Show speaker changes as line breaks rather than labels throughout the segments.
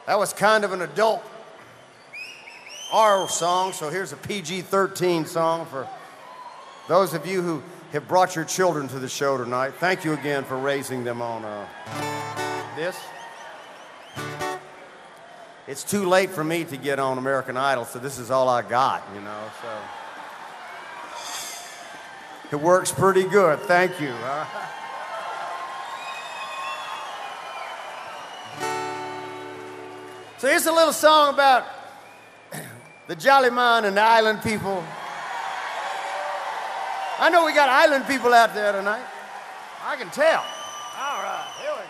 That was kind of an adult R song, so here's a PG-13 song for those of you who have brought your children to the show tonight. Thank you again for raising them on this. It's too late for me to get on American Idol, so this is all I got, you know, so. It works pretty good, thank you. So here's a little song about the Jolly Man and the island people. I know we got island people out there tonight. I can tell. All right, here we go.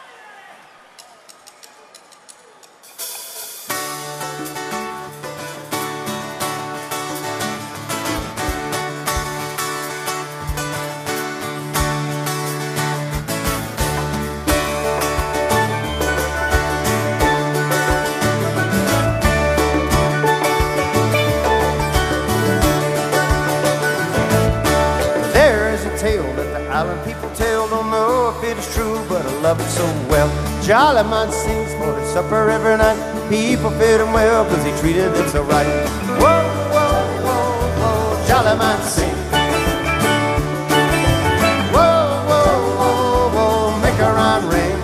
Island people tell, don't know if it is true, but I love it so well. Jolly Man sings for his supper every night. People fed him well, cause he treated them so right. Whoa, whoa, whoa, whoa, Jolly Man sings. Whoa, whoa, whoa, whoa, make a rhyme ring.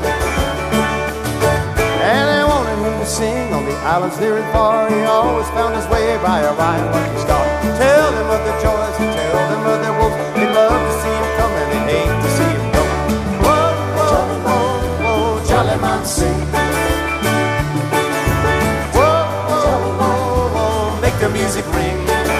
And they wanted him to sing on the islands near and far. He always found his way by a rhyme lucky star. Tell them of the joys, tell them of their woes. They love to see him come and they hate to see him go. Whoa, whoa, whoa, whoa, Jolly Man sing. Whoa, whoa, whoa, whoa, make the music ring.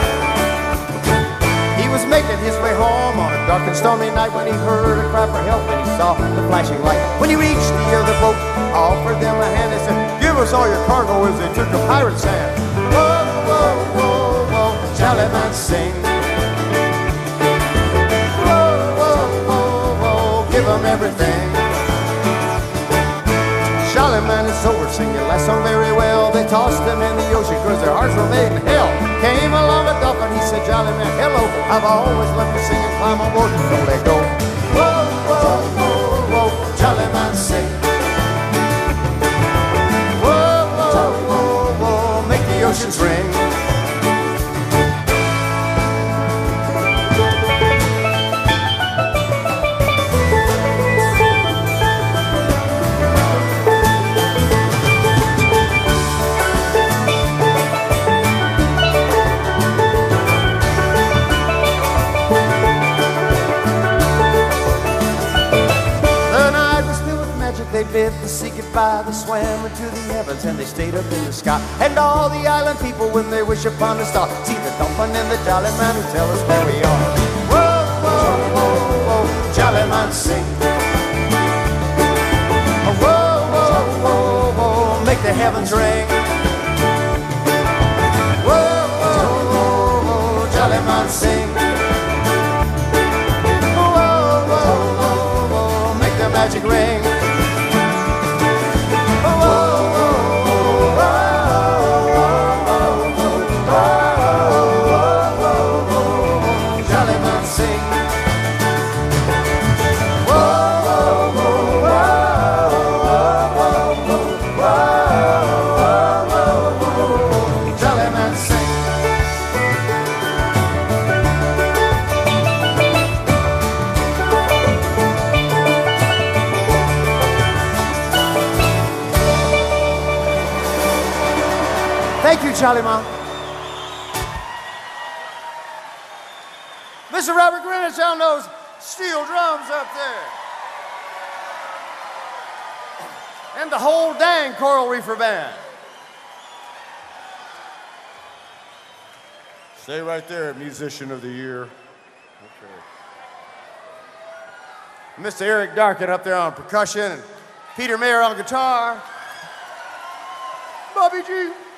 He was making his way home on a dark and stormy night when he heard a cry for help and he saw the flashing light. When he reached the other boat, offered them a hand, they said, give us all your cargo as they took the pirate's hand. Whoa, whoa, whoa, whoa, Jolly Man sing. Give them everything. Jolly Man is over singing last song very well. They tossed him in the ocean cause their hearts were made in hell. Came along a dolphin, he said, Jolly Man, hello, I've always loved you singing, climb on board, don't let go. Whoa, whoa, whoa, whoa, Jolly Man sing. Whoa, whoa, whoa, whoa, make the oceans ring. They bid the sea goodbye, they swam into the heavens and they stayed up in the sky. And all the island people, when they wish upon a star, see the dolphin and the Jolly Man who tell us where we are. Whoa, whoa, whoa, whoa, Jolly Man sing. Whoa, whoa, whoa, whoa, make the heavens ring. Whoa, whoa, whoa, whoa, Jolly Man sing. Whoa, whoa, whoa, whoa, make the magic ring. Thank you, Jolly Man. Mr. Robert Greenwich on those steel drums up there. And the whole dang Coral Reefer Band. Stay right there, Musician of the Year. Okay. Mr. Eric Darkin up there on percussion, and Peter Mayer on guitar. Bobby G.